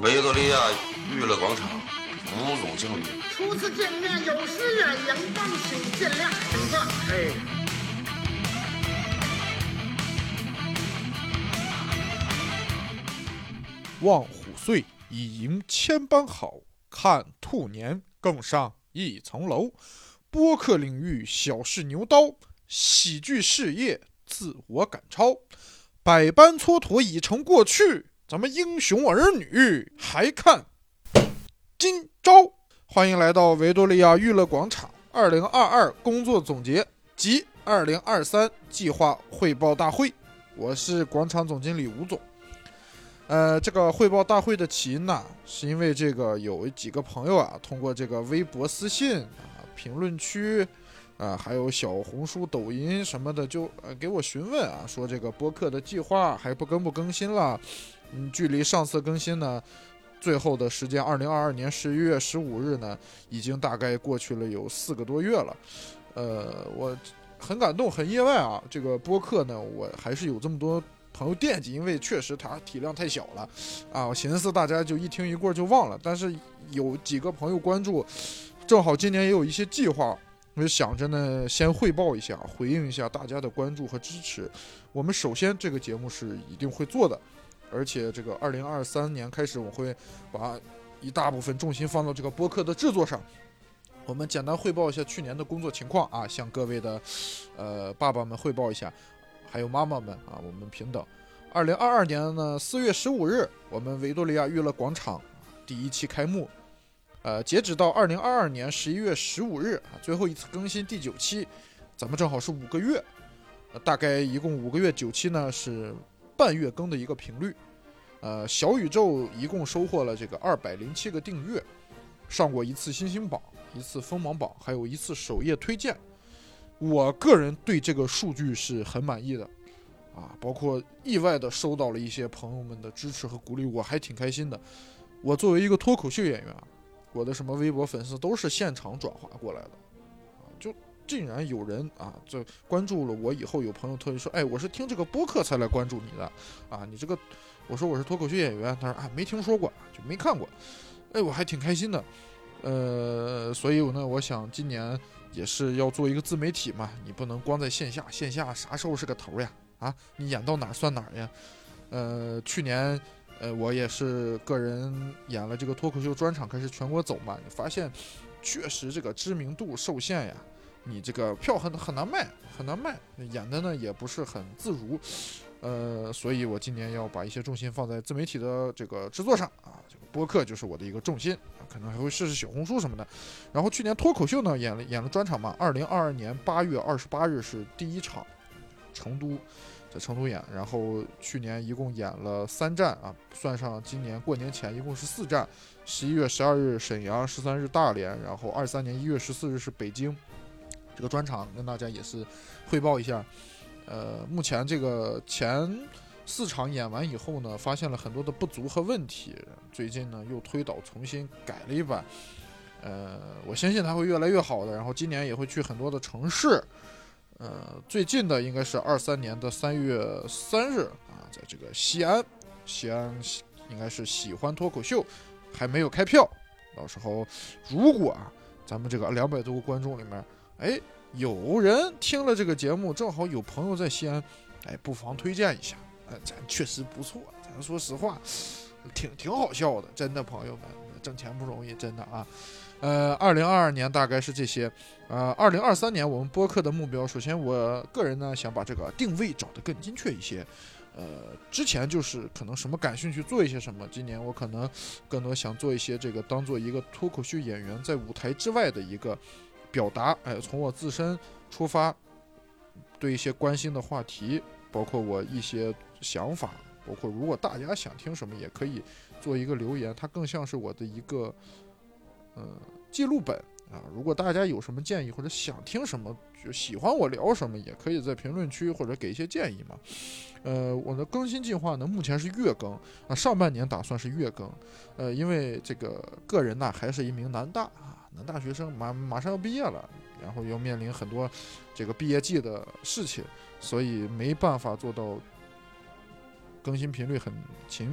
维多利亚娱乐广场吴总经理。 初次见面有失远迎，望请见谅。请坐。 望虎岁，以迎千般好；看兔年，更上一层楼。播客领域小试牛刀，喜剧事业自我赶超。百般蹉跎已成过去，咱们英雄儿女还看今朝。欢迎来到维多利亚娱乐广场2022工作总结及2023计划汇报大会，我是广场总经理吴总。这个汇报大会的起因呢，是因为这个有几个朋友啊，通过这个微博私信啊、评论区啊，还有小红书、抖音什么的，就给我询问啊，说这个播客的计划还不更新了？距离上次更新呢，最后的时间2022年11月15日呢，已经大概过去了有4个多月了。我很感动，很意外啊，这个播客呢，我还是有这么多朋友惦记，因为确实它体量太小了啊，我寻思大家就一听一过就忘了，但是有几个朋友关注，正好今年也有一些计划，我就想着呢先汇报一下，回应一下大家的关注和支持。我们首先这个节目是一定会做的，而且这个2023年开始，我会把一大部分重心放到这个播客的制作上。我们简单汇报一下去年的工作情况啊，向各位的爸爸们汇报一下，还有妈妈们啊，我们平等。2022年呢4月15日，我们维多利亚娱乐广场第1期开幕。截止到2022年11月15日啊，最后一次更新第9期，咱们正好是5个月，大概一共5个月，9期呢是半月更的一个频率。小宇宙一共收获了这个207个订阅，上过1次星星榜、1次锋芒榜，还有1次首页推荐。我个人对这个数据是很满意的啊，包括意外的收到了一些朋友们的支持和鼓励，我还挺开心的。我作为一个脱口秀演员啊，我的什么微博粉丝都是现场转化过来的啊，就竟然有人啊，这关注了我以后，有朋友特别说，哎，我是听这个播客才来关注你的啊，你这个，我说我是脱口秀演员，他说啊没听说过，就没看过，哎，我还挺开心的。所以呢，我想今年也是要做一个自媒体嘛，你不能光在线下，线下啥时候是个头呀？啊，你演到哪儿算哪儿呀？去年我也是个人演了这个脱口秀专场，开始全国走嘛，你发现确实这个知名度受限呀，你这个票很难卖，演的呢也不是很自如。所以我今年要把一些重心放在自媒体的这个制作上啊，这个播客就是我的一个重心，可能还会试试小红书什么的。然后去年脱口秀呢演了专场嘛，2022年8月28日是第1场，在成都演，然后去年一共演了3站啊，算上今年过年前一共是4站，11月12日沈阳，13日大连，然后23年1月14日是北京。这个专场跟大家也是汇报一下。目前这个前4场演完以后呢，发现了很多的不足和问题，最近呢又推倒重新改了一版。我相信它会越来越好的，然后今年也会去很多的城市。最近的应该是23年的3月3日啊，在这个西安应该是喜欢脱口秀还没有开票，到时候如果啊咱们这个200多个观众里面，哎，有人听了这个节目，正好有朋友在西安，哎，不妨推荐一下，咱确实不错，咱说实话，挺好笑的，真的，朋友们，挣钱不容易，真的啊。2022年大概是这些，2023年我们播客的目标，首先我个人呢想把这个定位找得更精确一些。之前就是可能什么感兴趣做一些什么，今年我可能更多想做一些这个当做一个脱口秀演员在舞台之外的一个表达，从我自身出发，对一些关心的话题，包括我一些想法，包括如果大家想听什么也可以做一个留言，它更像是我的一个记录本啊。如果大家有什么建议或者想听什么，就喜欢我聊什么，也可以在评论区或者给一些建议嘛。我的更新计划呢，目前是月更啊，上半年打算是月更。因为这个个人呢还是一名男大学生，马上要毕业了，然后要面临很多这个毕业季的事情，所以没办法做到更新频率很勤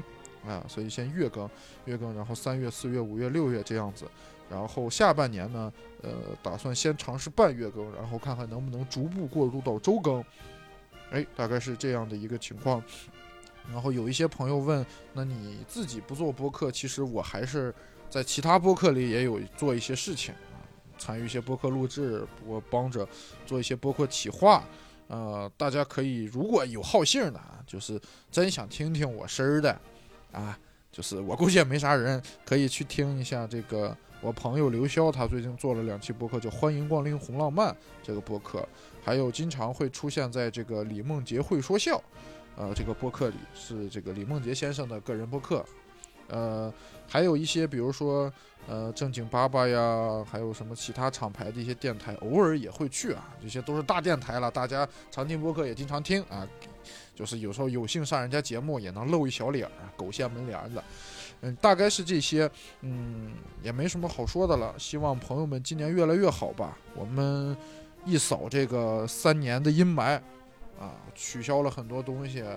啊，所以先月更，然后3月、4月、5月、6月这样子，然后下半年呢，打算先尝试半月更，然后看看能不能逐步过渡到周更，大概是这样的一个情况。然后有一些朋友问，那你自己不做播客，其实我还是在其他播客里也有做一些事情啊，参与一些播客录制，我帮着做一些播客企划。大家可以如果有好信的啊，就是真想听听我声儿的啊，就是我估计也没啥人，可以去听一下这个我朋友刘潇，他最近做了2期播客，叫《欢迎光临红浪漫》这个播客，还有经常会出现在这个李梦洁会说笑，这个播客里是这个李梦洁先生的个人播客，还有一些比如说正经爸爸呀，还有什么其他厂牌的一些电台，偶尔也会去啊，这些都是大电台了，大家常听播客也经常听啊，就是有时候有幸上人家节目也能露一小脸啊，狗掀门帘子。大概是这些，也没什么好说的了。希望朋友们今年越来越好吧。我们一扫这个3年的阴霾啊，取消了很多东西，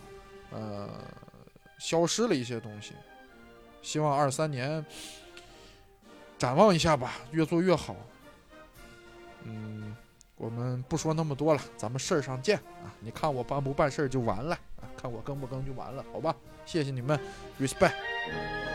消失了一些东西。希望23年展望一下吧，越做越好。我们不说那么多了，咱们事儿上见啊！你看我办不办事儿就完了啊，看我更不更就完了，好吧？谢谢你们 ，respect。